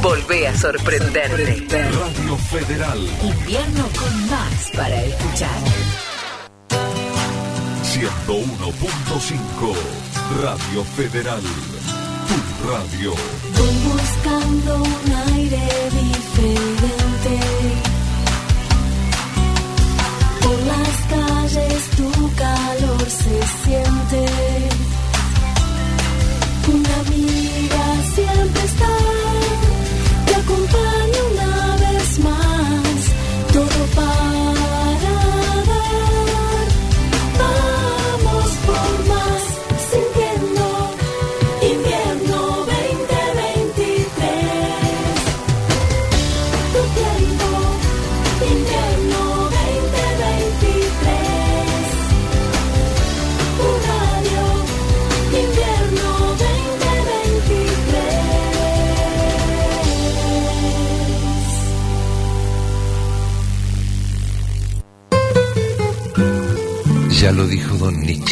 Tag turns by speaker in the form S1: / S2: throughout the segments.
S1: Volvé a sorprenderte.
S2: Radio Federal.
S1: Invierno con más para escuchar.
S2: 101.5 Radio Federal. Tu radio.
S3: Voy buscando un aire diferente. Por las calles tu calor se siente. Una amiga siempre está. Te acompaño una vez más. Todo para dar. Vamos por más. Sintiendo invierno 2023. Tu tiempo, invierno 2023. Un radio, invierno 2023.
S4: Ya lo dijo Don Nietzsche.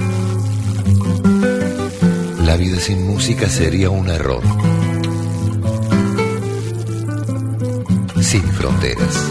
S4: La vida sin música sería un error. Sin fronteras.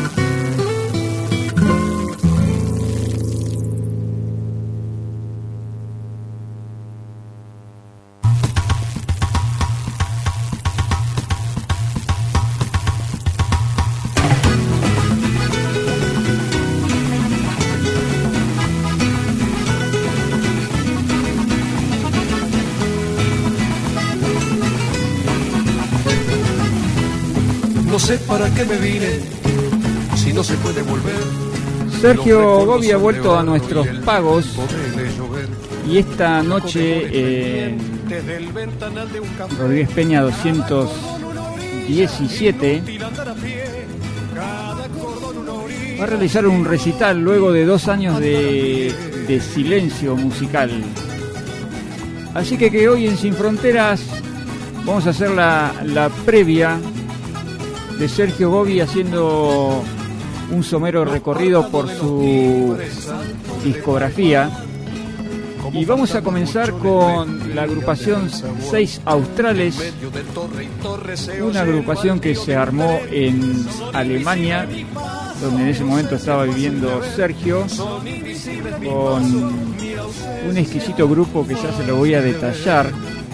S5: No sé para qué me vine, si no se puede volver.
S6: Sergio Gobi ha vuelto a nuestros pagos y esta noche Rodríguez Peña 217 va a realizar un recital luego de 2 años de silencio musical. Así que hoy en Sin Fronteras vamos a hacer la previa de Sergio Gobi haciendo un somero recorrido por su discografía. Y vamos a comenzar con la agrupación Seis Australes, una agrupación que se armó en Alemania, donde en ese momento estaba viviendo Sergio, con un exquisito grupo que ya se lo voy a detallar.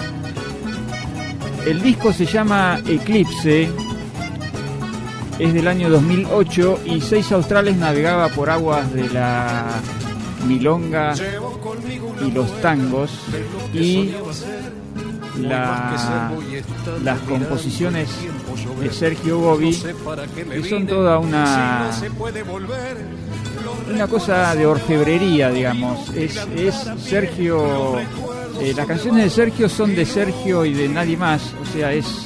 S6: El disco se llama Eclipse, es del año 2008 y Seis Australes navegaba por aguas de la milonga y los tangos, y las composiciones de Sergio Gobi, que son toda una cosa de orfebrería, digamos. Es Sergio, las canciones de Sergio son de Sergio y de nadie más, o sea,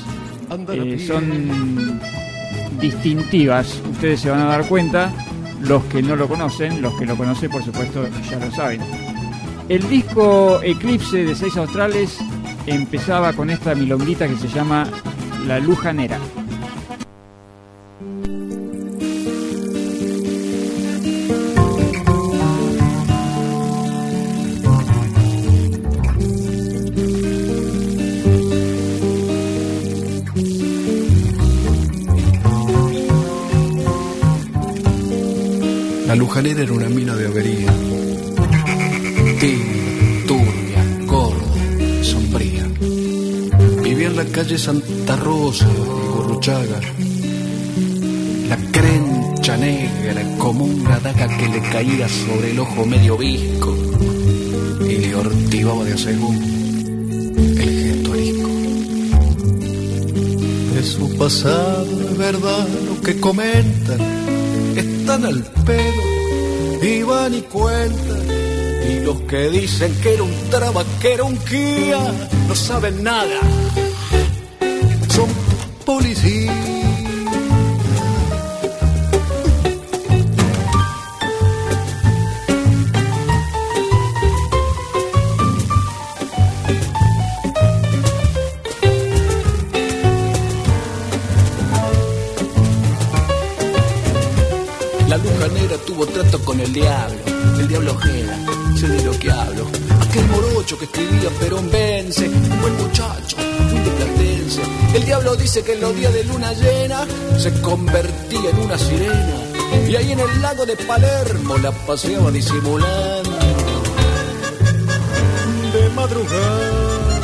S6: son distintivas. Ustedes se van a dar cuenta, los que no lo conocen. Los que lo conocen, por supuesto, ya lo saben. El disco Eclipse de Seis Australes empezaba con esta milonguita que se llama La Lujanera.
S5: La Lujanera era una mina de avería, tibia, turbia, gorda, sombría. Vivía en la calle Santa Rosa y Gurruchaga. La crencha negra como una daga que le caía sobre el ojo medio visco y le ortivaba de a según el gesto arisco. De su pasado es verdad lo que comentan, están al pedo y van y cuentan. Y los que dicen que era un traba, que era un guía, no saben nada, son policías. La Lujanera tuvo trato con el diablo Ojeda, sé de lo que hablo. Aquel morocho que escribía Perón vence, un buen muchacho, un de Platense. El diablo dice que en los días de luna llena se convertía en una sirena. Y ahí en el lago de Palermo la paseaba disimulando de madrugada.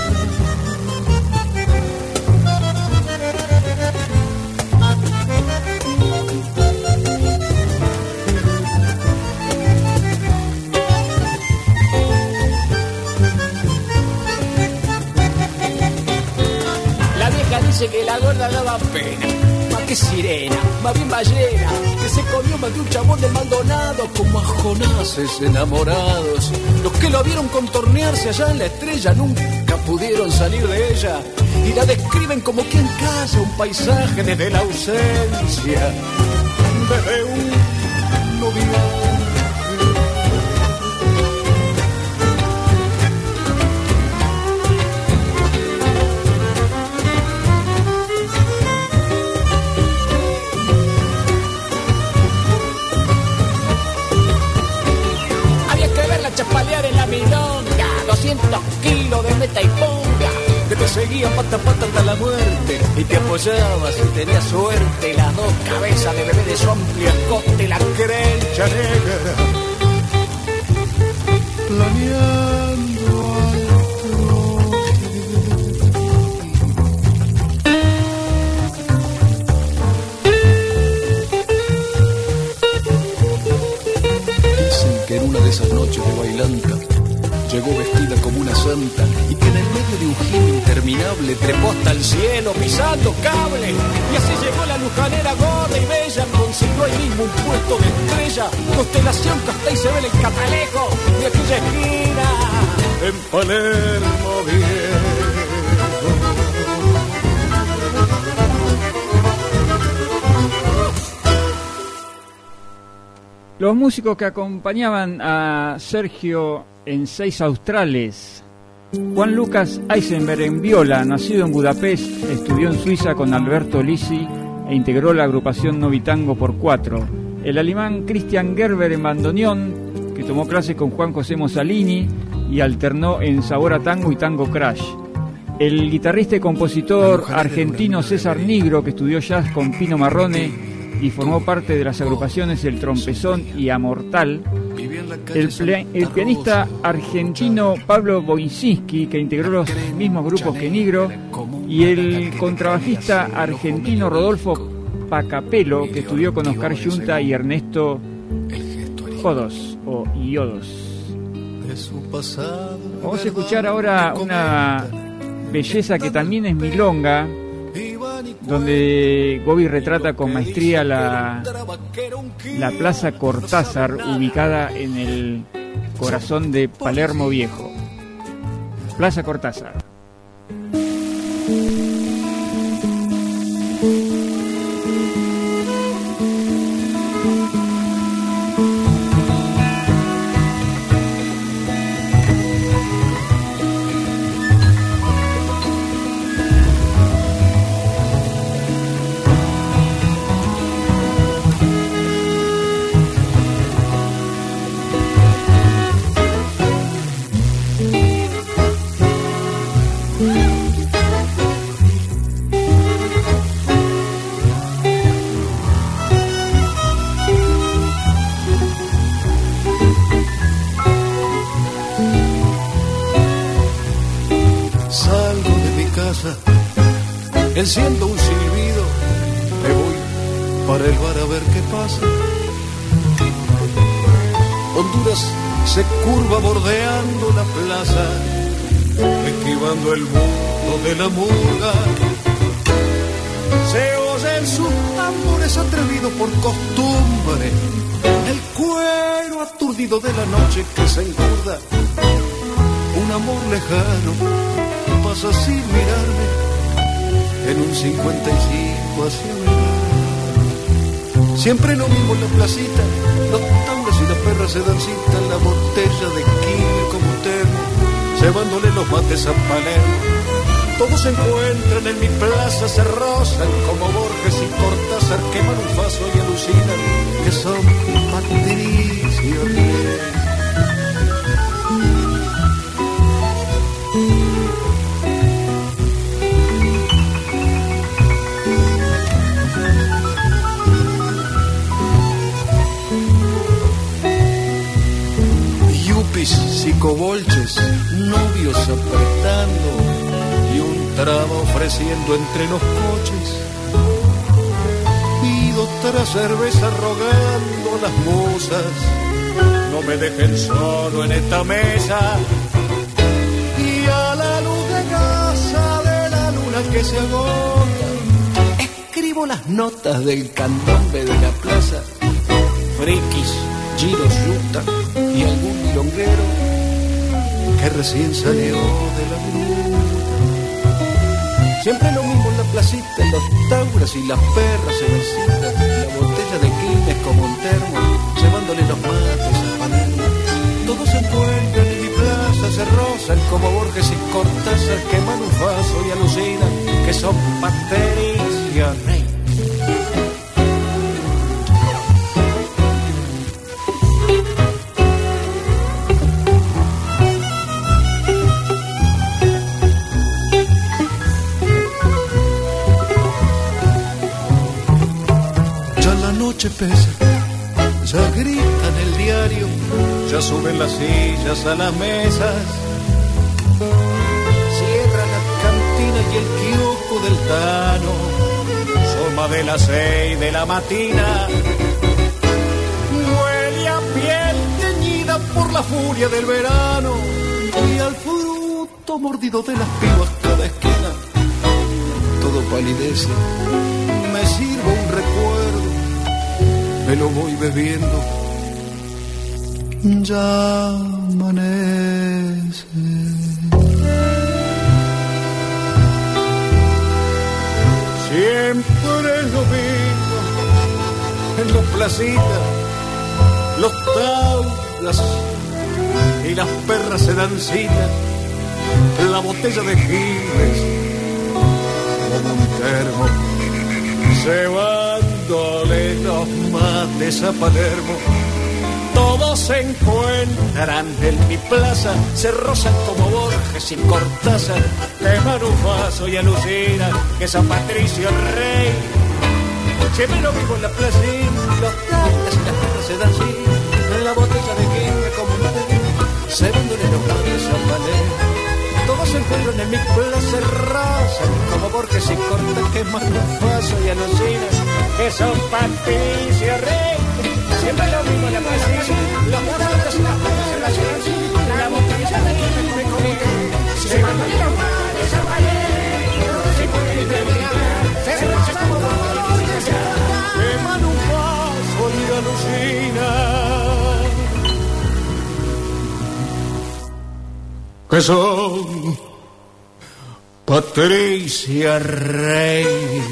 S7: Dice que la gorda daba pena, más que sirena, más bien ballena, que se comió más de un chabón del Maldonado,
S5: como a Jonases enamorados. Los que lo vieron contornearse allá en la estrella nunca pudieron salir de ella y la describen como quien calla un paisaje desde la ausencia, desde un noviazgo.
S7: Chapalear en la milonga, 200 kilos de meta y ponga,
S5: que te seguía pata a pata hasta la muerte y te apoyabas si tenías suerte.
S7: Las dos cabezas de bebé de su amplio escote, la
S5: crencha negra, planeando al Dicen que en una de esas noches de bailanta llegó vestida como una santa y que en el medio de un giro interminable trepó hasta el cielo pisando cable. Y así llegó la lujanera gorda y bella, consiguió ahí mismo un puesto de estrella, constelación que hasta ahí se ve en el catalejo de aquella esquina en Palermo viejo.
S6: Los músicos que acompañaban a Sergio en 6 australes: Juan Lucas Eisenberg en viola, nacido en Budapest, estudió en Suiza con Alberto Lisi e integró la agrupación Novitango por 4. El alemán Christian Gerber en bandoneón, que tomó clases con Juan José Mosalini y alternó en Sabor a Tango y Tango Crash. El guitarrista y compositor argentino César Nigro, que estudió jazz con Pino Marrone y formó parte de las agrupaciones El Trompezón y Amortal. El pianista argentino Pablo Boinsinski, que integró los mismos grupos que Nigro, y el contrabajista argentino Rodolfo Pacapelo, que estudió con Oscar Yunta y Ernesto Jodos o Iodos. Vamos a escuchar ahora una belleza que también es milonga, donde Gobi retrata con maestría la Plaza Cortázar, ubicada en el corazón de Palermo Viejo. Plaza Cortázar.
S5: Enciendo un silbido, me voy para el bar a ver qué pasa. Honduras se curva bordeando la plaza, esquivando el mundo de la murga. Se oyen sus tambores atrevidos por costumbre, el cuero aturdido de la noche que se engorda. Un amor lejano pasa sin mirarme en un 55 hacia verano. Siempre lo mismo en la placita, los tangos y las perras se dan cita en la botella de quile como termo, llevándole los mates a Palermo. Todos se encuentran en mi plaza, se rozan como Borges y Cortázar, queman un vaso y alucinan que son Patricio Rey. psicobolches, novios apretando y un traba ofreciendo entre los coches. Pido otra cerveza rogando a las musas, no me dejen solo en esta mesa. Y a la luz de casa de la luna que se agota, escribo las notas del candombe de la plaza. Frikis, giros, yuta y algún milonguero que recién salió de la gruta. Siempre lo mismo en la placita, los tauras y las perras se besitan. La botella de Quilmes como un termo, llevándole los mates a Palermo. Todos se encuentran en mi plaza, se rozan como Borges y Cortázar, queman un faso y alucinan que son Patricia Rey. Pesa, ya gritan el diario, ya suben las sillas a las mesas, cierra la cantina y el kiosco del Tano, soma de las 6 de la matina, huele a piel teñida por la furia del verano y al fruto mordido de las pibas cada esquina. Todo palidece, me sirvo un recuerdo, me lo voy bebiendo, ya amanece. Siempre es lo mismo, en los placitas, los taulas y las perras se dan cita, la botella de Giles, como un termo, se llevándole los mates a Palermo. Todos se encuentran en mi plaza, se rozan como Borges y Cortázar, queman un vaso y alucinan que San Patricio es rey. Siempre lo mismo en la plaza, los taulas y las perras se dan así, en la botella de Quilmes como un termo, se venden los mates a Palermo. Todos se encuentran en mi plaza, se rozan como Borges y Cortázar, queman un vaso y alucinan que son Patricio Rey. Siempre lo mismo en la plaza, los taulas y las perras se dan así, la botella de Quilmes como un termo, se venden los mates a Palermo. Se puede terminar, se rozan como Borges, queman un vaso y alucinan que son Patricia Rey.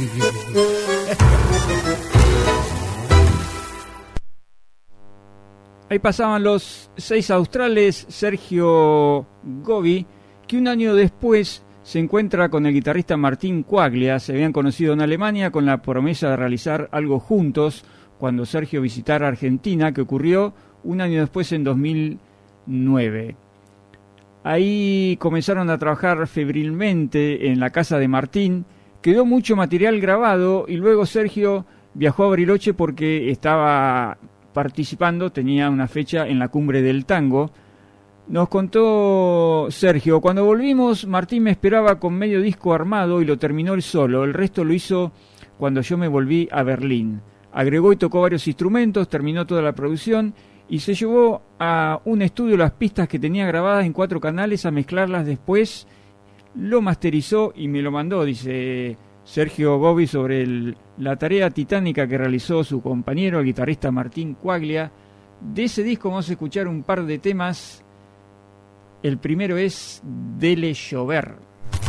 S6: Ahí pasaban los 6 australes Sergio Gobi, que un año después se encuentra con el guitarrista Martín Quaglia. Se habían conocido en Alemania con la promesa de realizar algo juntos cuando Sergio visitara Argentina, que ocurrió un año después, en 2009. Ahí comenzaron a trabajar febrilmente en la casa de Martín, quedó mucho material grabado y luego Sergio viajó a Bariloche porque estaba participando, tenía una fecha en la Cumbre del Tango. Nos contó Sergio: cuando volvimos, Martín me esperaba con medio disco armado y lo terminó él solo, el resto lo hizo cuando yo me volví a Berlín. Agregó y tocó varios instrumentos, terminó toda la producción y se llevó a un estudio las pistas que tenía grabadas en 4 canales a mezclarlas después, lo masterizó y me lo mandó, dice Sergio Gobi, sobre la tarea titánica que realizó su compañero, el guitarrista Martín Quaglia. De ese disco vamos a escuchar un par de temas. El primero es Dele Llover.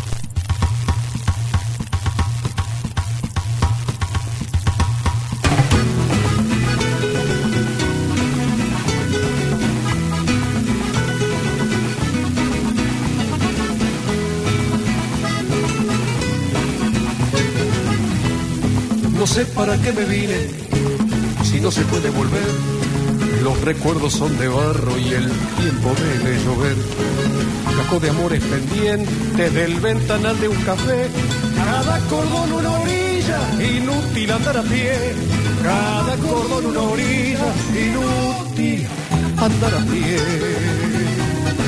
S5: No sé para qué me vine, si no se puede volver. Los recuerdos son de barro y el tiempo debe llover. Cajo de amores pendientes del ventanal de un café. Cada cordón una orilla, inútil andar a pie. Cada cordón una orilla, inútil andar a pie.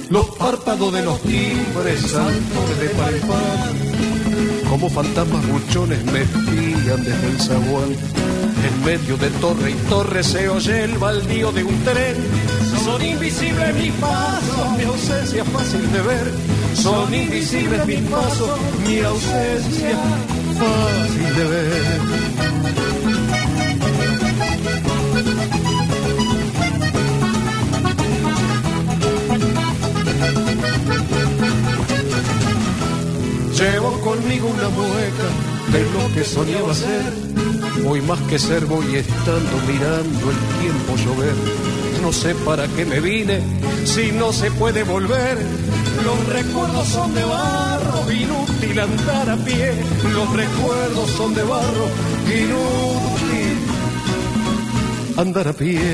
S5: los párpados de los timbres saltos de par en par, como fantasmas buchones me espían desde el zaguán. En medio de torre y torre se oye el baldío de un tren. Son invisibles mis pasos, mi ausencia fácil de ver. Son invisibles mis pasos, mi ausencia fácil de ver. Llevo conmigo una mueca de lo que soñaba ser. Voy más que ser, voy estando mirando el tiempo llover. No sé para qué me vine si no se puede volver. Los recuerdos son de barro, inútil andar a pie. Los recuerdos son de barro, inútil andar a pie.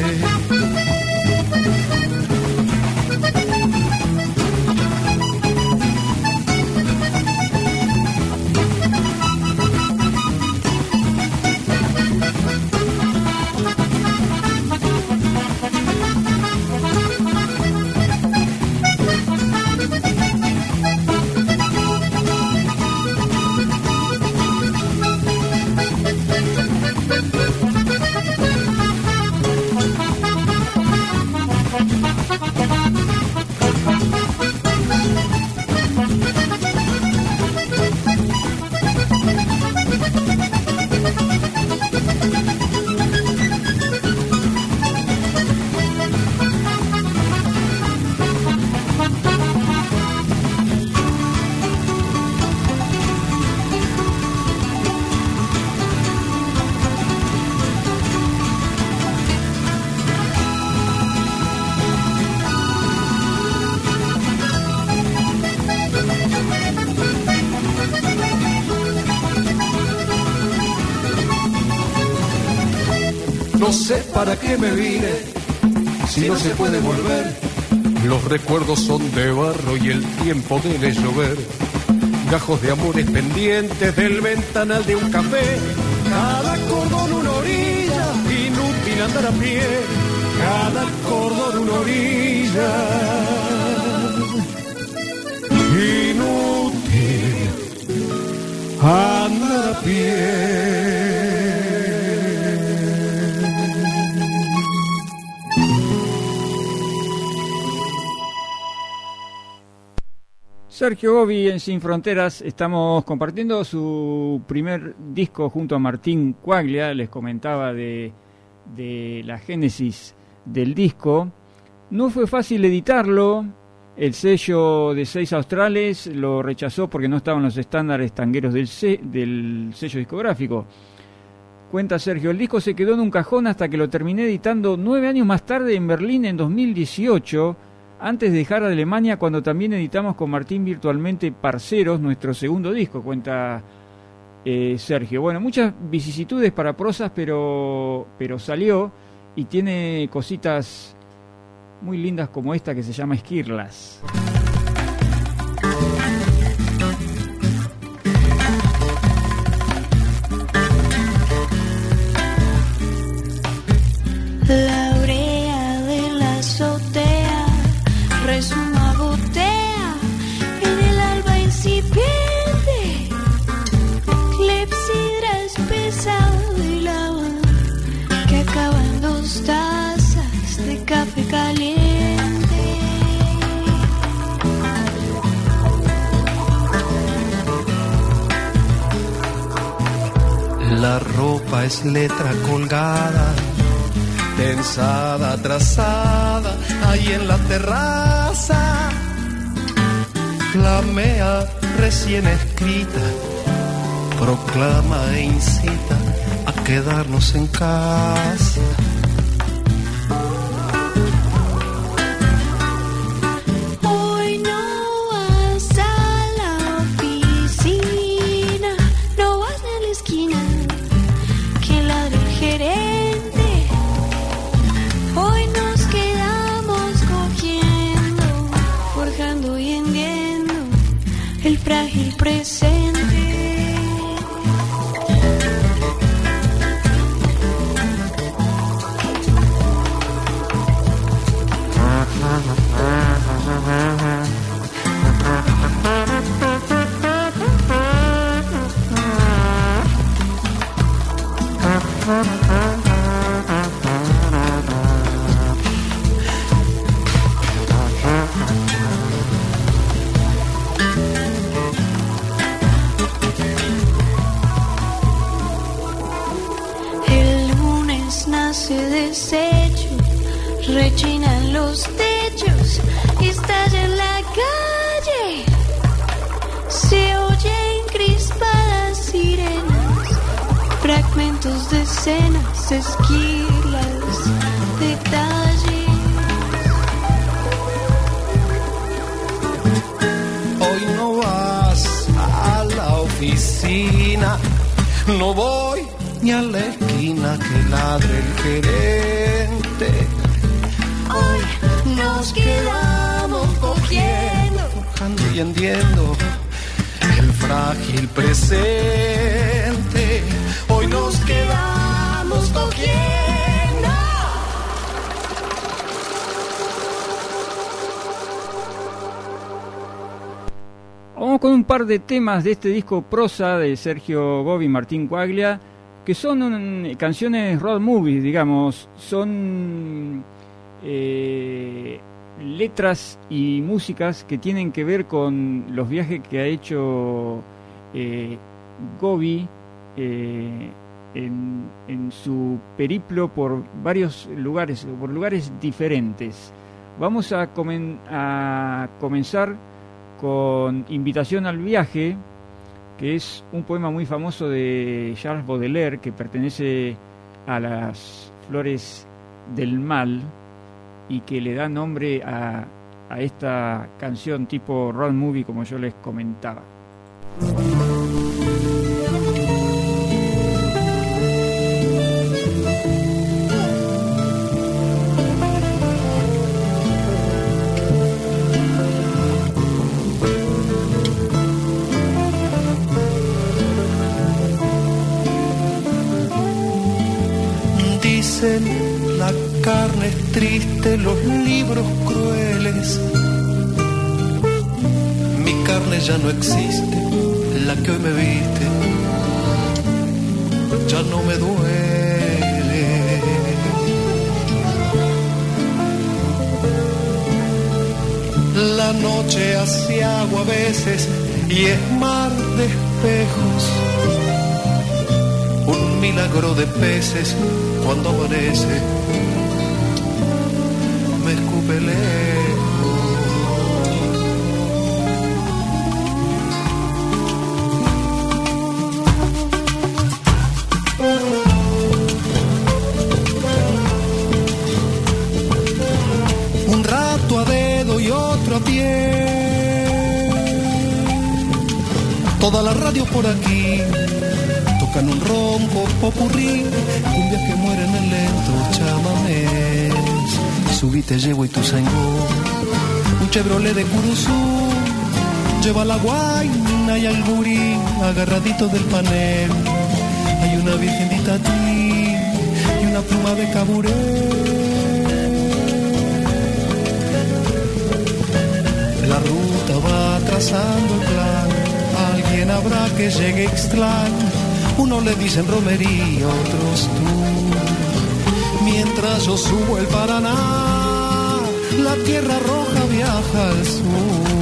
S5: No sé para qué me vine si no se puede volver. Los recuerdos son de barro y el tiempo debe llover. Gajos de amores pendientes del ventanal de un café. Cada cordón una orilla, inútil andar a pie. Cada cordón una orilla, inútil andar a pie.
S6: Sergio Gobi en Sin Fronteras, estamos compartiendo su primer disco junto a Martín Quaglia. Les comentaba de la génesis del disco. No fue fácil editarlo, el sello de 6 Australes lo rechazó porque no estaban los estándares tangueros del sello discográfico. Cuenta Sergio, el disco se quedó en un cajón hasta que lo terminé editando 9 años más tarde en Berlín en 2018, antes de dejar a Alemania, cuando también editamos con Martín virtualmente Parceros, nuestro segundo disco, cuenta Sergio. Bueno, muchas vicisitudes para Prosas, pero salió y tiene cositas muy lindas como esta que se llama Esquirlas.
S3: La brea de la azotea resuma gotea en el alba incipiente. Clepsidra espesa de lava que acaba en 2 tazas de café caliente.
S5: La ropa es letra colgada, tensada, trazada, ahí en la terraza. Flamea recién escrita, proclama e incita a quedarnos en casa.
S3: Hoy no vas a la oficina, no vas a la esquina que ladra el gerente. Hoy nos quedamos cogiendo, forjando y hendiendo el frágil presente. rechinan los techos, estalla en la calle, se oyen crispadas sirenas, fragmentos de escenas, esquilas, detalles.
S8: Hoy no vas a la oficina, no voy ni a la esquina que ladre el gerente.
S3: Hoy nos quedamos cogiendo,
S8: Forjando y hendiendo el frágil presente. Hoy nos quedamos cogiendo.
S6: Vamos con un par de temas de este disco Prosa de Sergio Gobi y Martín Quaglia, que son canciones road movies, digamos, son letras y músicas que tienen que ver con los viajes que ha hecho Gobi en su periplo por varios lugares, por lugares diferentes. Vamos a comenzar con Invitación al viaje, que es un poema muy famoso de Charles Baudelaire, que pertenece a las flores del mal y que le da nombre a esta canción tipo road movie, como yo les comentaba.
S8: La carne es triste, los libros crueles. Mi carne ya no existe, la que hoy me viste ya no me duele. La noche hace agua a veces y es mar de espejos, un milagro de peces. Cuando amanece, me escupe lejos. Un rato a dedo y otro a pie. Toda la radio por aquí. Tocan un rombo popurrí, cumbias que mueren en lentos chamamés. Subí, te llevo y tu sango, un Chevrolet de Curuzú, lleva la guaina y al gurí, agarraditos del panel. Hay una virgendita a ti y una pluma de caburé. La ruta va trazando el plan, alguien habrá que llegue extraño. Unos le dicen romería, otros tú. Mientras yo subo el Paraná, la tierra roja viaja al sur.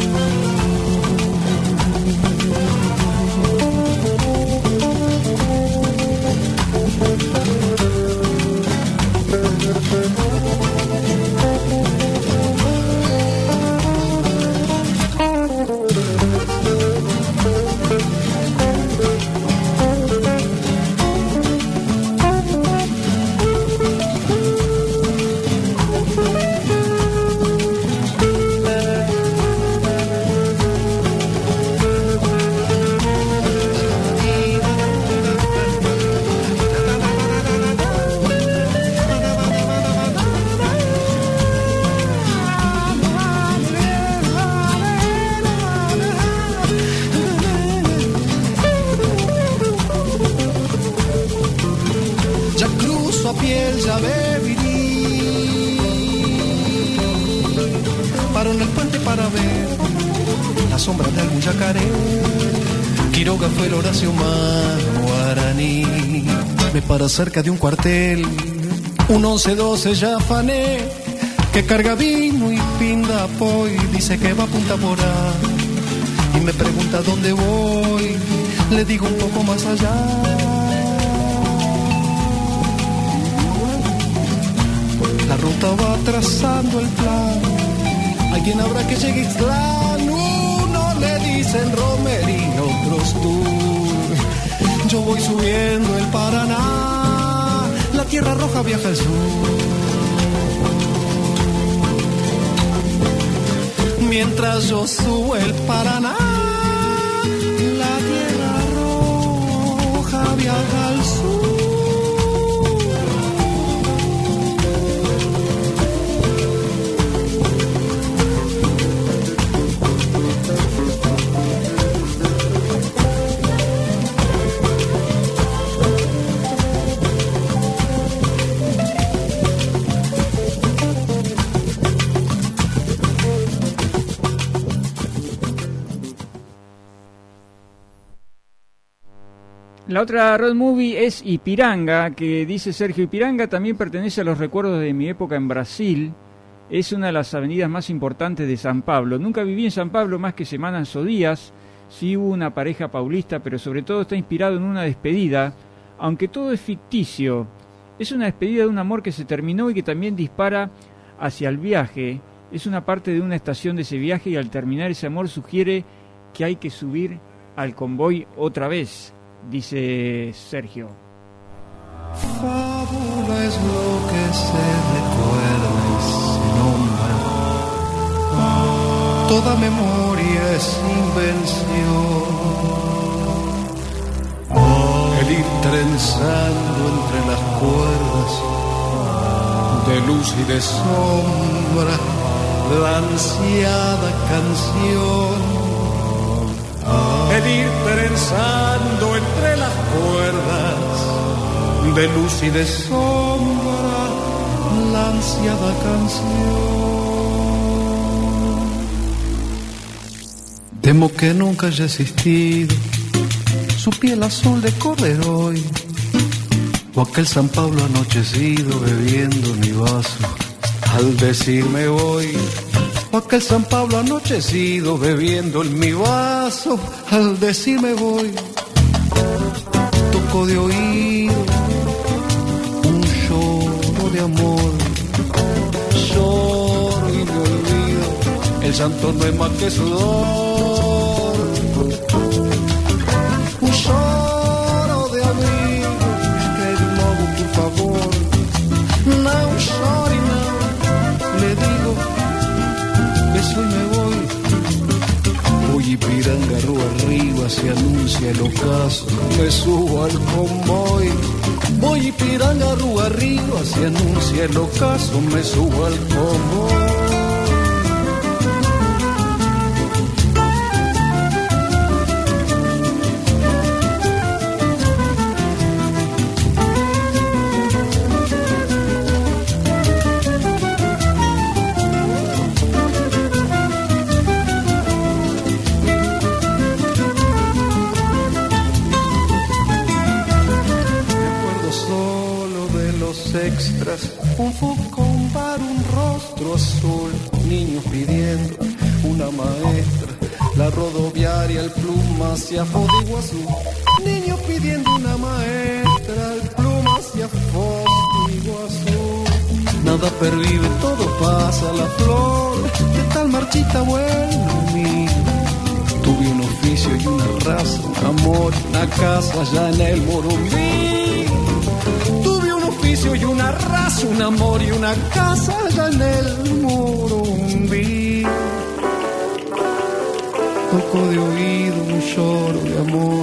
S8: Cerca de un cuartel, un 11-12 ya afané, que carga vino y pinda poi, dice que va a Punta Porá, y me pregunta dónde voy, le digo un poco más allá. La ruta estaba trazando el plan. Alguien habrá que llegue Ixtlán. Uno le dicen Romerín, otros Tur. Yo voy subiendo el Paraná, la Tierra Roja viaja al sur. Mientras yo subo el Paraná, la Tierra Roja viaja al sur.
S6: La otra road movie es Ipiranga, que dice Sergio, Ipiranga también pertenece a los recuerdos de mi época en Brasil. Es una de las avenidas más importantes de San Pablo. Nunca viví en San Pablo más que semanas o días. Sí hubo una pareja paulista, pero sobre todo está inspirado en una despedida, aunque todo es ficticio. Es una despedida de un amor que se terminó y que también dispara hacia el viaje. Es una parte de una estación de ese viaje y al terminar ese amor sugiere que hay que subir al convoy otra vez, dice Sergio.
S8: Fábula es lo que se recuerda y se nombra. Toda memoria es invención. El ir trenzando entre las cuerdas de luz y de sombra, la ansiada canción. El ir trenzando entre las cuerdas de luz y de sombra, la ansiada canción. Temo que nunca haya existido su piel azul de corderoy, o aquel San Pablo anochecido bebiendo mi vaso al decirme voy. O aquel San Pablo anochecido bebiendo en mi vaso al decirme voy. Toco de oído un lloro de amor, lloro y me olvido, el llanto no es más que sudor. Un lloro de amigos, que logo por favor, no chore não, le digo. Eso y me voy. Voy Ipiranga, Rúa arriba, se anuncia el ocaso, me subo al convoy. Voy Ipiranga, Rúa arriba, se anuncia el ocaso, me subo al convoy. Un foco, un bar, un rostro azul, niños pidiendo una maestra, la rodoviaria, el pluma hacia Foz de Iguazú. Niños pidiendo una maestra, el pluma hacia Foz de Iguazú. Nada pervive, todo pasa, la flor de tal marchita vuelve a mí. Tuve un oficio y una raza, un amor, una casa allá en el Morumbí. Tuve un oficio y una raza, un amor y una casa allá en el Morumbí. Toco de oído un lloro de amor,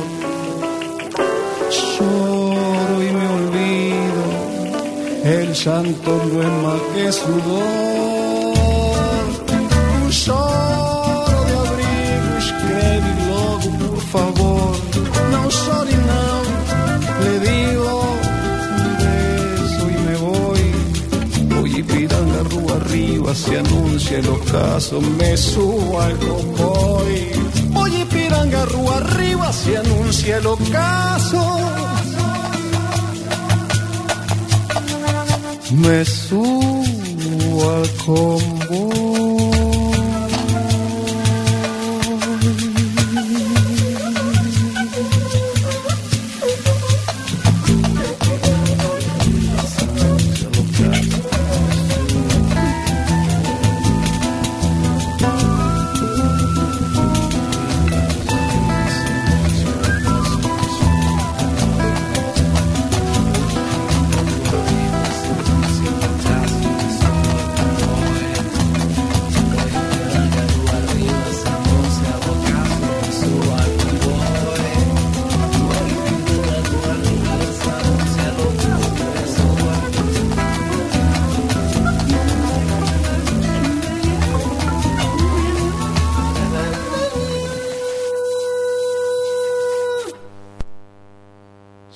S8: lloro y me olvido, el llanto no es más que sudor. Un lloro de abrigo, escreve logo por favor, no chore não, le digo. Ipiranga, Rúa arriba, se anuncia el ocaso, me subo al convoy. Voy Ipiranga, Rúa arriba, se anuncia el ocaso, me subo al convoy.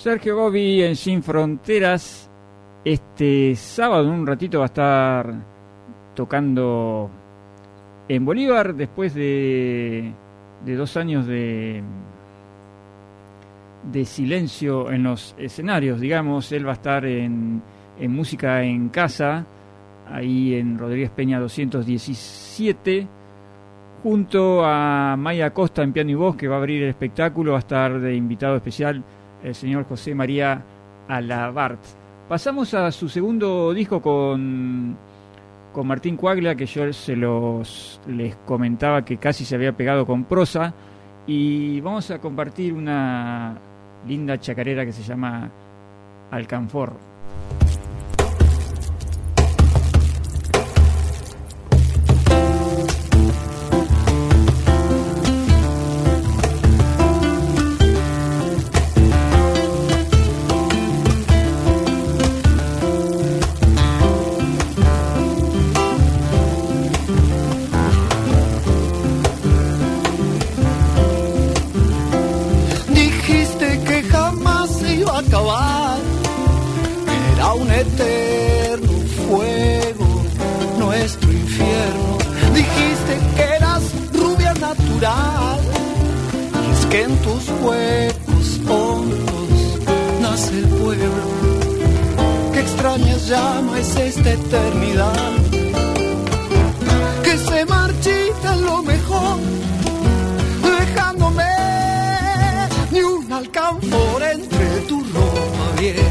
S6: Sergio Gobi en Sin Fronteras. Este sábado en un ratito va a estar tocando en Bolívar después de 2 años de silencio en los escenarios, digamos. Él va a estar en Música en Casa, ahí en Rodríguez Peña 217, junto a Maya Costa en piano y voz, que va a abrir el espectáculo. Va a estar de invitado especial el señor José María Alabart. Pasamos a su segundo disco con Martín Coaglia, que yo les comentaba que casi se había pegado con prosa, y vamos a compartir una linda chacarera que se llama Alcanfor.
S8: Era un eterno fuego nuestro infierno. Dijiste que eras rubia natural, y es que en tus huecos hondos nace el pueblo. Qué extrañas llama es esta eternidad, que se marchita en lo mejor, dejándome ni un alcanfor entre tu ropa vieja.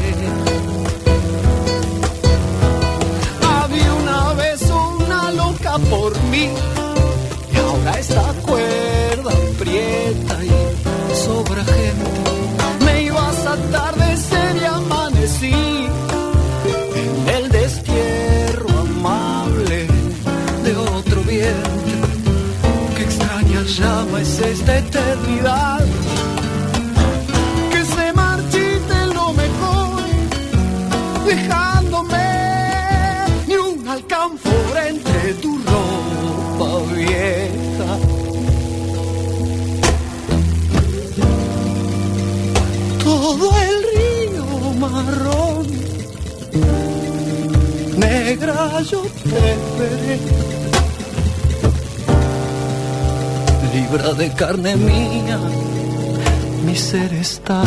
S8: Había una vez una loca por mí, y ahora esta cuerda aprieta y sobra gente. Me ibas a atardecer y amanecí en el destierro amable de otro vientre. Qué extraña llama es esta eternidad, dejándome ni un alcanfor entre tu ropa vieja. Todo el río marrón, negra yo te veré, libra de carne mía, mi ser está.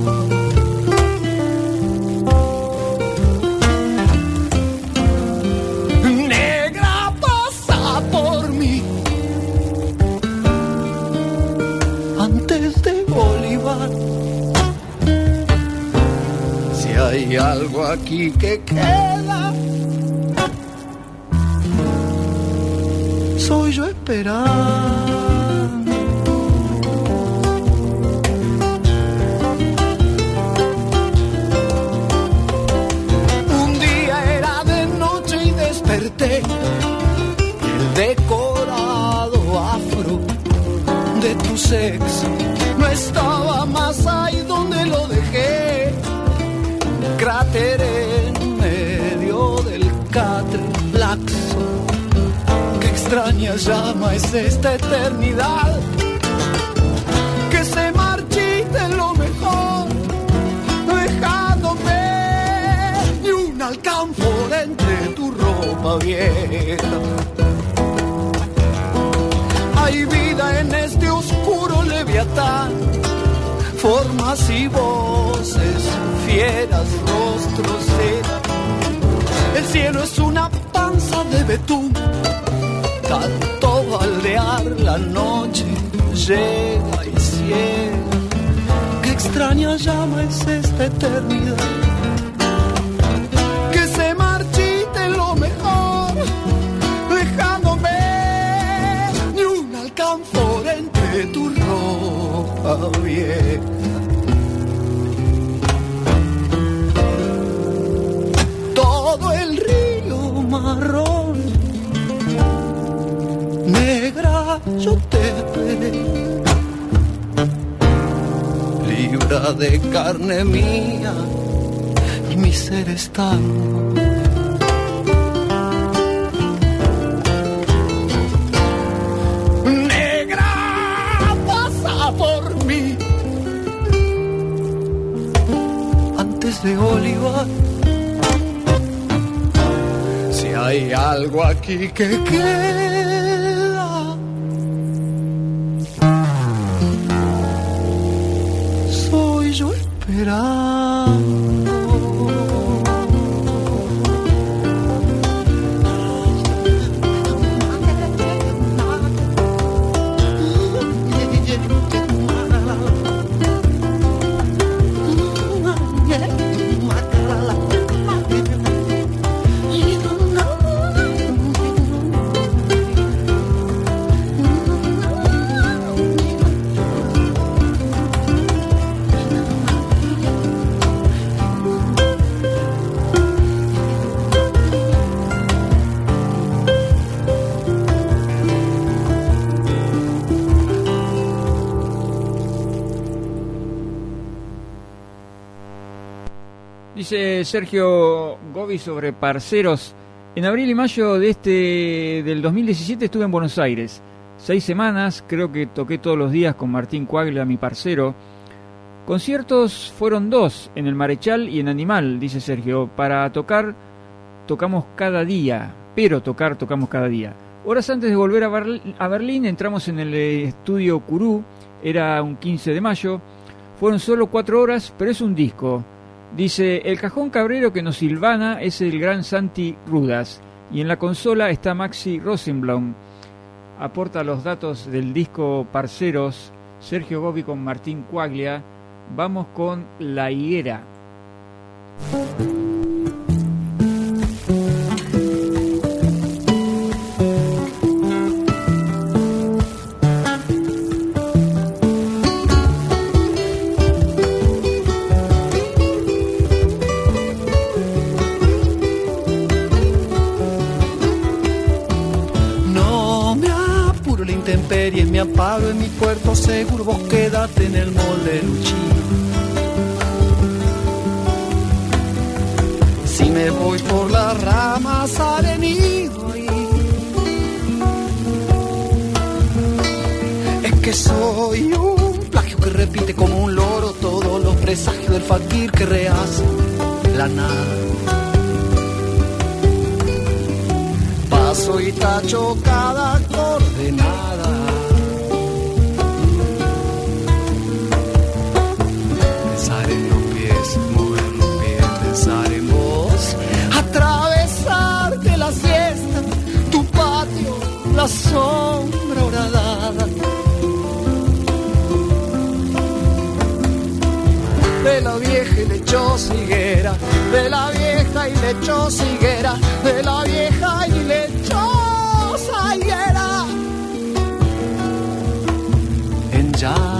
S8: Hay algo aquí que queda, soy yo esperando. Un día era de noche y desperté, el decorado afro de tu sexo no estaba más ahí donde lo dejé. Cráter en medio del catre laxo. Qué extraña llama es esta eternidad, que se marchita en lo mejor, dejándome ni un alcanfor entre tu ropa vieja. Hay vida en este oscuro leviatán, formas y voces, fieras, rostros, el cielo es una panza de betún, tanto baldear la noche llega y ciega. Qué extraña llama es esta eternidad, que se marchita en lo mejor, dejándome ni un alcanfor entre tu ropa vieja. Todo el río marrón, negra yo te veré, libra de carne mía, y mi ser está. Negra pasa por mí, hay algo aquí que queda. Soy yo esperando.
S6: Dice Sergio Gobi sobre Parceros. En abril y mayo del 2017 estuve en Buenos Aires. 6 semanas, creo que toqué todos los días con Martín Cuaglia, mi parcero. Conciertos fueron 2, en el Marechal y en Animal, dice Sergio. Para tocar, tocamos cada día, pero tocamos cada día. Horas antes de volver a Berlín, entramos en el estudio Curú, era un 15 de mayo. Fueron solo 4 horas, pero es un disco. Dice, el cajón cabrero que nos silvana es el gran Santi Rudas y en la consola está Maxi Rosenblum. Aporta los datos del disco Parceros, Sergio Gobi con Martín Cuaglia. Vamos con La Higuera.
S8: Me amparo en mi puerto seguro, vos quédate en el molde Luchín. Si me voy por las ramas al nido ahí, es que soy un plagio que repite como un loro todos los presagios del fakir que rehace la nada. Paso y tacho cada coordenada. Atravesarte la siesta, tu patio, la sombra horadada. De la vieja y lechosa higuera, de la vieja y lechosa higuera, de la vieja y lechosa higuera. En llama.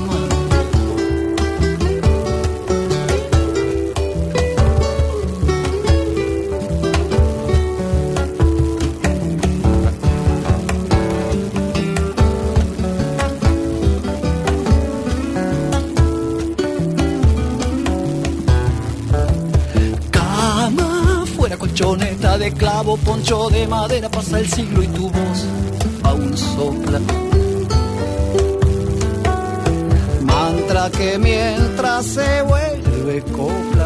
S8: Colchoneta de clavo, poncho de madera, pasa el siglo y tu voz aún sopla. Mantra que mientras se vuelve copla.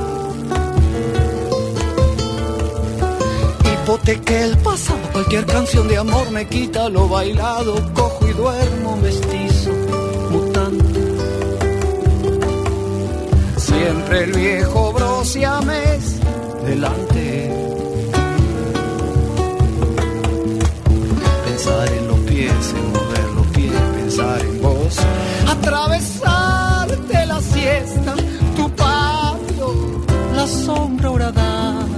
S8: Hipotequé el pasado, cualquier canción de amor me quita lo bailado. Cojo y duermo mestizo, mutante. Siempre el viejo brosiamés delante. Pensar en los pies, en mover los pies, pensar en vos. Atravesarte la siesta, tu patio, la sombra horadada.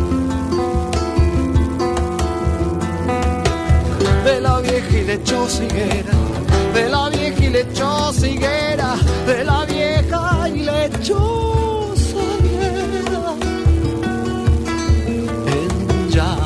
S8: De la vieja y lechosa higuera, de la vieja y lechosa higuera, de la vieja y lechosa higuera. En llama.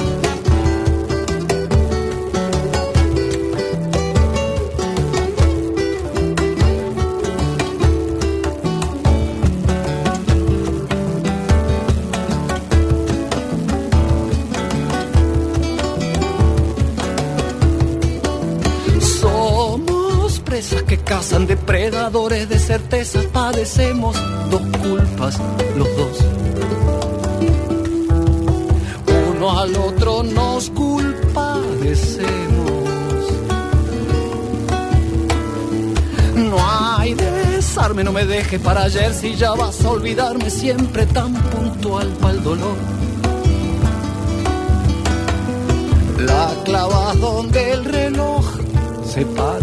S8: Que cazan depredadores de certeza, padecemos dos culpas los dos.
S5: uno al otro nos culpadecemos. No hay desarme, no me dejes para ayer si ya vas a olvidarme, siempre tan puntual para el dolor. La clavas donde el reloj se para.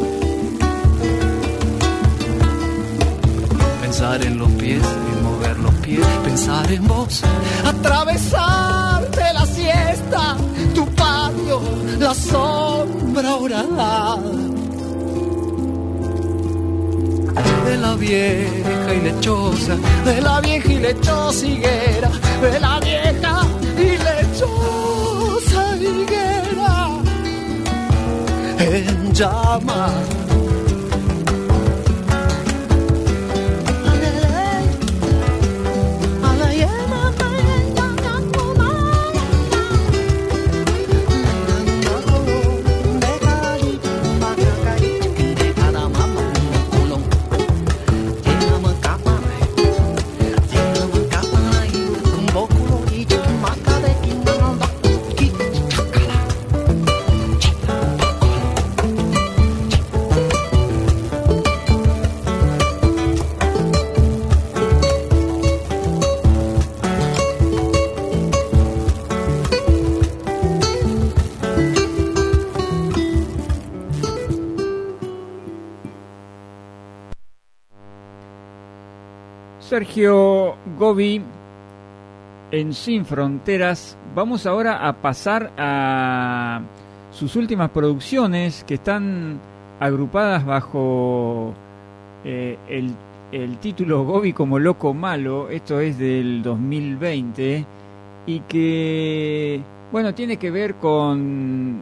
S5: Pensar en los pies, en mover los pies, pensar en vos, atravesarte la siesta, tu patio, la sombra horada de la vieja y lechosa, de la vieja y lechosa higuera, de la vieja y lechosa higuera en llamas.
S6: Sergio Gobi en Sin Fronteras. Vamos ahora a pasar a sus últimas producciones que están agrupadas bajo el título Gobi como Loco Malo. Esto es del 2020 y que, bueno, tiene que ver con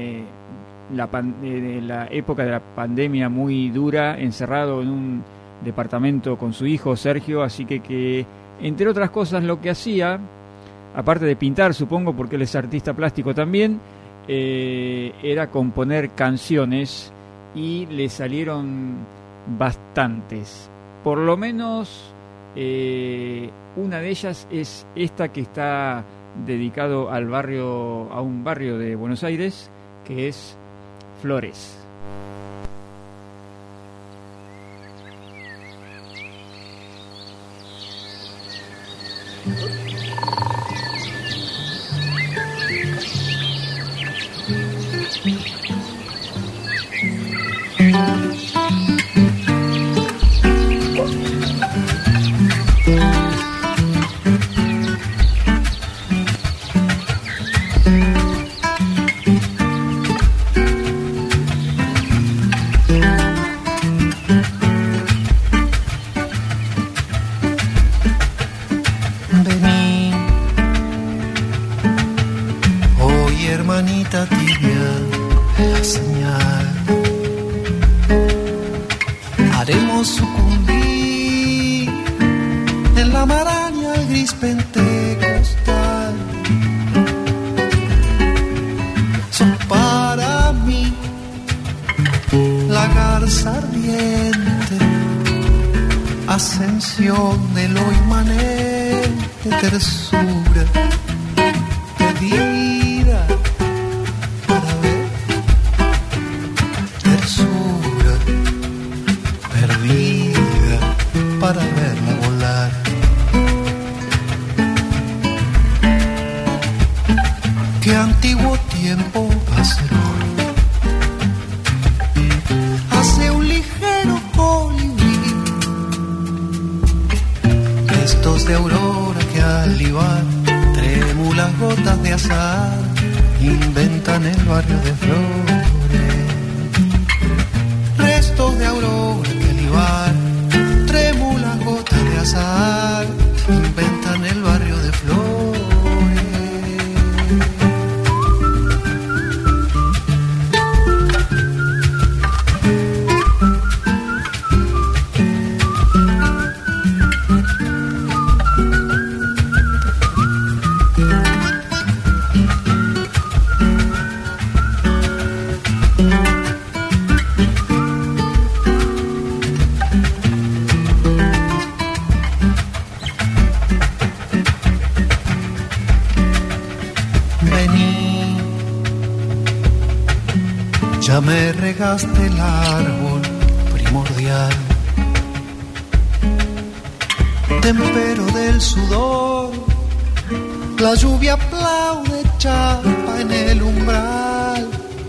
S6: la época de la pandemia muy dura, encerrado en un departamento con su hijo Sergio, así que entre otras cosas lo que hacía, aparte de pintar, supongo, porque él es artista plástico también, era componer canciones y le salieron bastantes. Por lo menos una de ellas es esta que está dedicado a un barrio de Buenos Aires, que es Flores.
S8: Vení, ya me regaste el árbol primordial, tempero del sudor, la lluvia aplaude chapa en el umbral.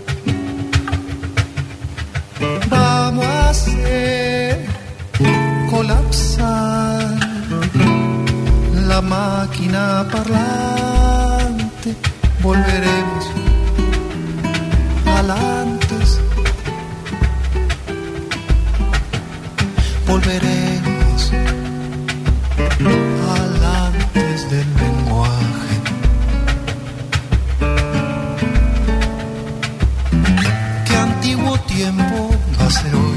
S8: Vamos a hacer colapsar la máquina parlante, volveremos al antes, volveremos al antes del lenguaje. Qué antiguo tiempo va a ser hoy.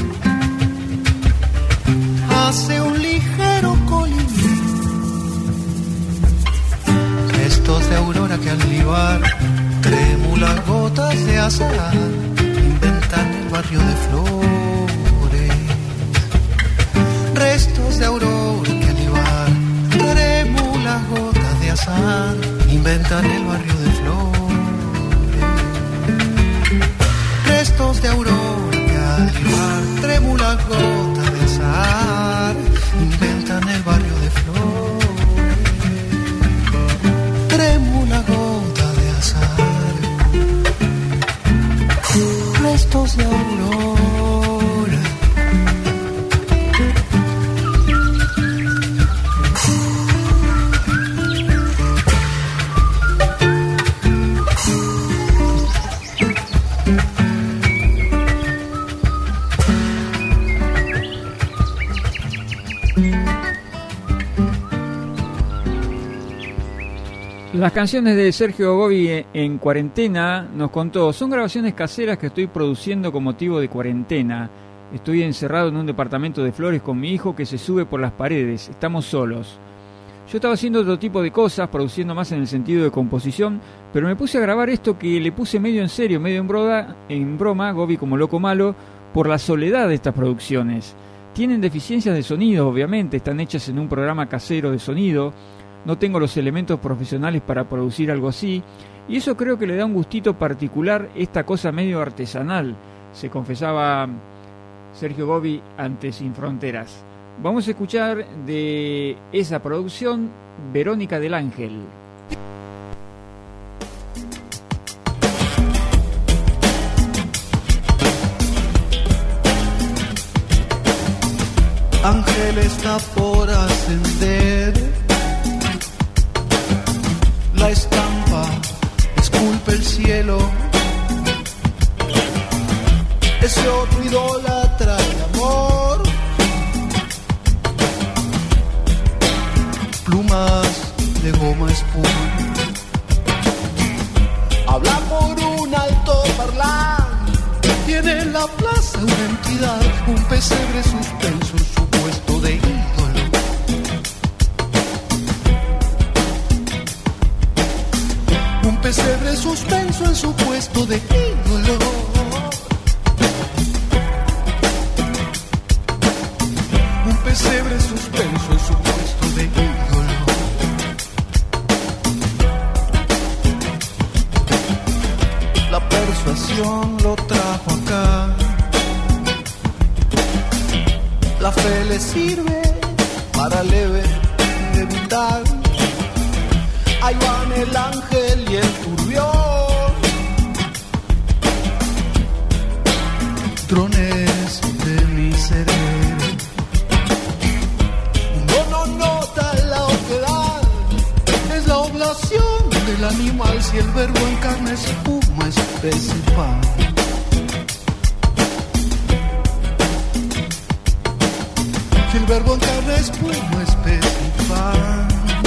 S8: Hace un ligero colibrí, restos de aurora que al libar, trémulas gotas de azahar, inventan el barrio de flores. Restos de aurora que al libar, trémulas gotas de azahar, inventan el barrio de flores. Restos de aurora que al libar, trémulas gotas de azahar, inventan el barrio de flores. Trémula gota de azahar, restos de aurora.
S6: Las canciones de Sergio Gobi en cuarentena, nos contó, son grabaciones caseras que estoy produciendo con motivo de cuarentena. Estoy encerrado en un departamento de Flores con mi hijo que se sube por las paredes, estamos solos. Yo estaba haciendo otro tipo de cosas, produciendo más en el sentido de composición, pero me puse a grabar esto que le puse medio en serio, medio en broma, Gobi como loco malo, por la soledad de estas producciones. Tienen deficiencias de sonido, obviamente, están hechas en un programa casero de sonido. No tengo los elementos profesionales para producir algo así, y eso creo que le da un gustito particular, esta cosa medio artesanal, se confesaba Sergio Gobi ante Sin Fronteras. Vamos a escuchar de esa producción Verónica del Ángel.
S8: Ángel está por ascender, la estampa esculpe el cielo, ese otro idólatra el amor, plumas de goma espuma, habla por un altoparlante, tiene en la plaza una entidad, un pesebre suspenso en su puesto de ídolo. Un pesebre suspenso en su puesto de ídolo. Un pesebre suspenso en su puesto de ídolo. La persuasión lo trajo acá. La fe le sirve para leve evitar. Ahí van el ángel y el turbión, drones de mi cerebro. Uno no nota la oquedad, es la oblación del animal. Si el verbo en carne espuma, especie y pan. Si el verbo en carne espuma, especie y pan.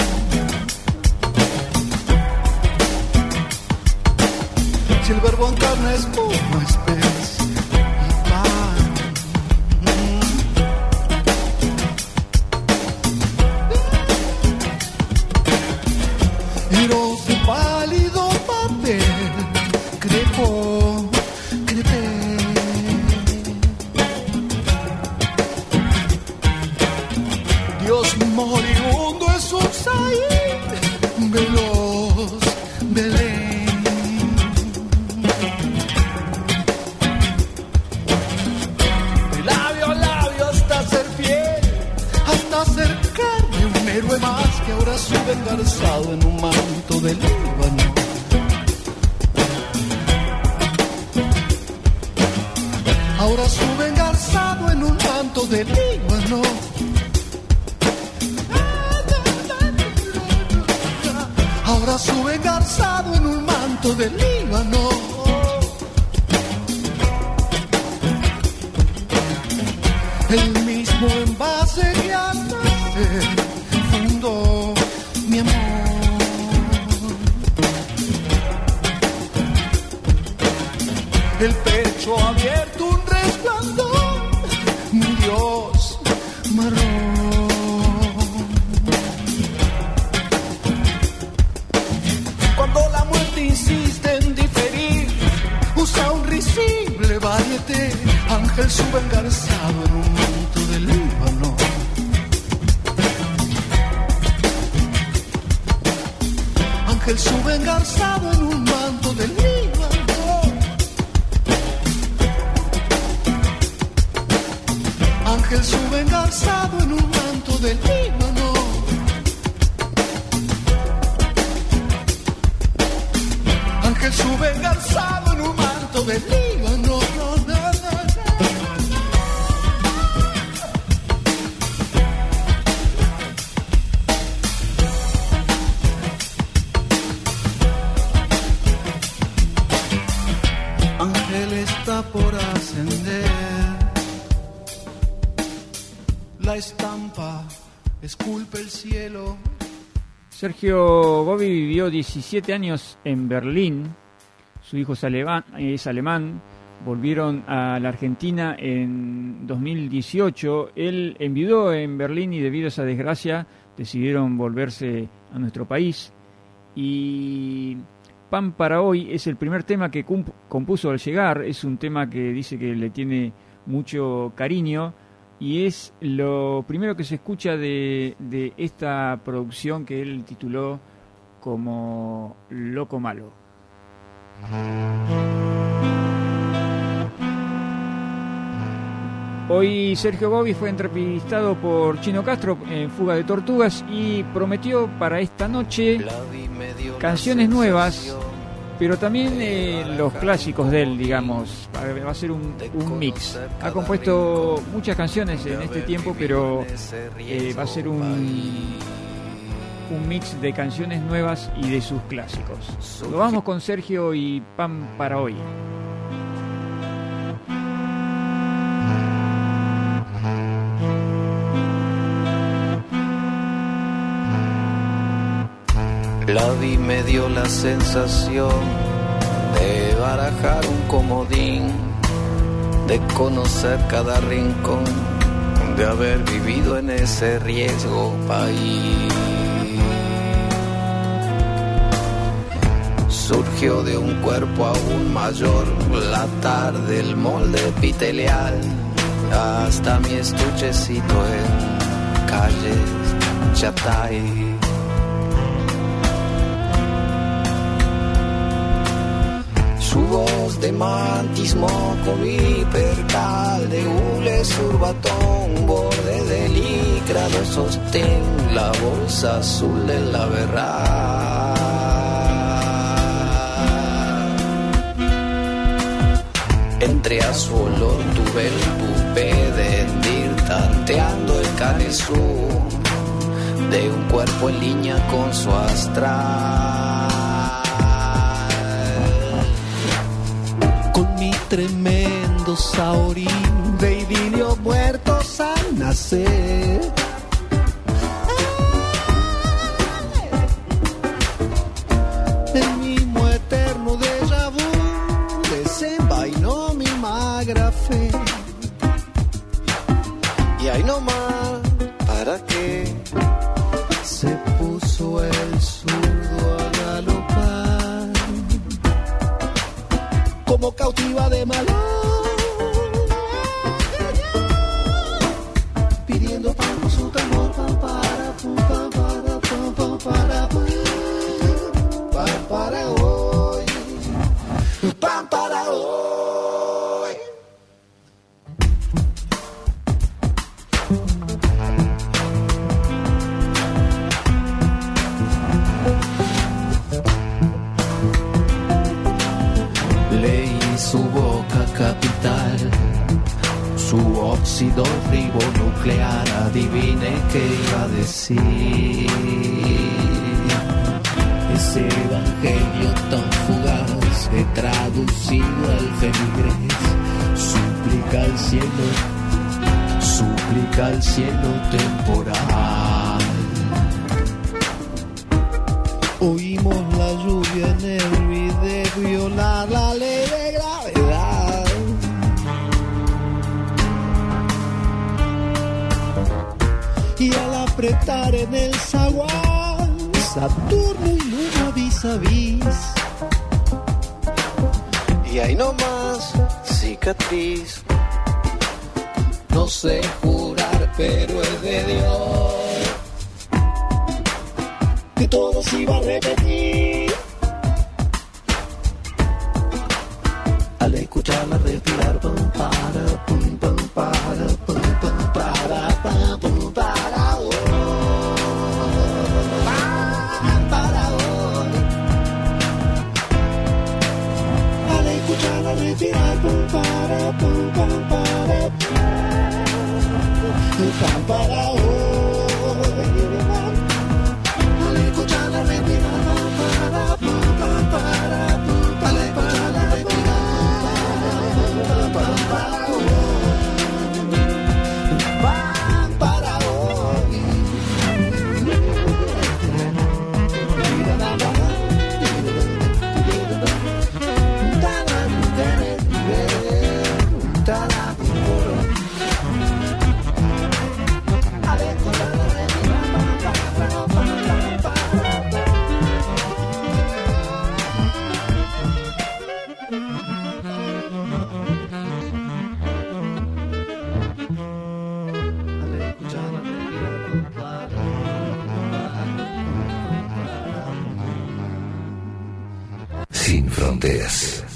S8: Si el verbo en carne es como especie y pan. Eros de pálido papel, crepó, crepé. Dios moribundo es un saín, veloz, veloz. Ahora sube engarzado en un manto de Líbano. Ahora sube engarzado en un manto de Líbano. El mismo envase que antes fundó mi amor. El pecho abierto, un resplandor, mi Dios marrón. Cuando la muerte insiste en diferir, usa un risible varieté. Ángel sube engarzado en un manto de Líbano. Ángel sube engarzado en un manto de Líbano. Ángel sube engarzado en un manto de Líbano. Ángel sube engarzado en un manto de Líbano. Ángel está por ascender. La estampa esculpe el cielo.
S6: Sergio Gobi vivió 17 años en Berlín. Su hijo es alemán. Volvieron a la Argentina en 2018. Él enviudó en Berlín y debido a esa desgracia decidieron volverse a nuestro país. Y Pan para Hoy es el primer tema que compuso al llegar. Es un tema que dice que le tiene mucho cariño. Y es lo primero que se escucha de esta producción que él tituló como Loco Malo. Hoy Sergio Gobi fue entrevistado por Chino Castro en Fuga de Tortugas y prometió para esta noche canciones nuevas, pero también los clásicos de él, digamos. Va a ser un mix. Ha compuesto muchas canciones en este tiempo, pero va a ser un mix de canciones nuevas y de sus clásicos. Lo vamos con Sergio y Pan para Hoy.
S9: La vi me dio la sensación de barajar un comodín, de conocer cada rincón, de haber vivido en ese riesgo país. Surgió de un cuerpo aún mayor la tarde, el molde epitelial, hasta mi estuchecito en calles Chatay. Su voz de mantis, moco, percal, de hule, surbatón, borde de licra, de sostén, la bolsa azul de la berra. Entre a su olor tuve el tupé de hendir, tanteando el canesú de un cuerpo en línea con su astral.
S8: Con mi tremendo saorín de idilio muertos al nacer. El mismo eterno déjà vu desenvainó mi magra fe. Y ahí nomás, ¿para qué? Se puso el zurdo a galopar como cautiva de malón, pidiendo pan con su tambor, pan para pum, pan para pum, pan para pum, pan para hoy, pan para hoy.
S9: Leí su boca capital
S8: su óxido ribonuclear, adivine qué iba a decir. Ese evangelio tan fugaz que traducido al feligrés suplica al cielo temporal. Oímos la lluvia en el video violar la ley de gravedad. Y al apretar en el zaguán, Saturno y Luna vis a vis. Y ahí nomás, cicatriz. No sé jurar, pero es de Dios que todo se iba a repetir. Al escucharla respirar, pum para, pum pum para, pum pum para, pum para, para hoy. Al escucharla respirar, pum para, pum pum para, para hoy. Al escucharla respirar, pum para, pum pum para, al escucharla respirar, pum para hoy. Para hoy.
S4: Sin fronteras.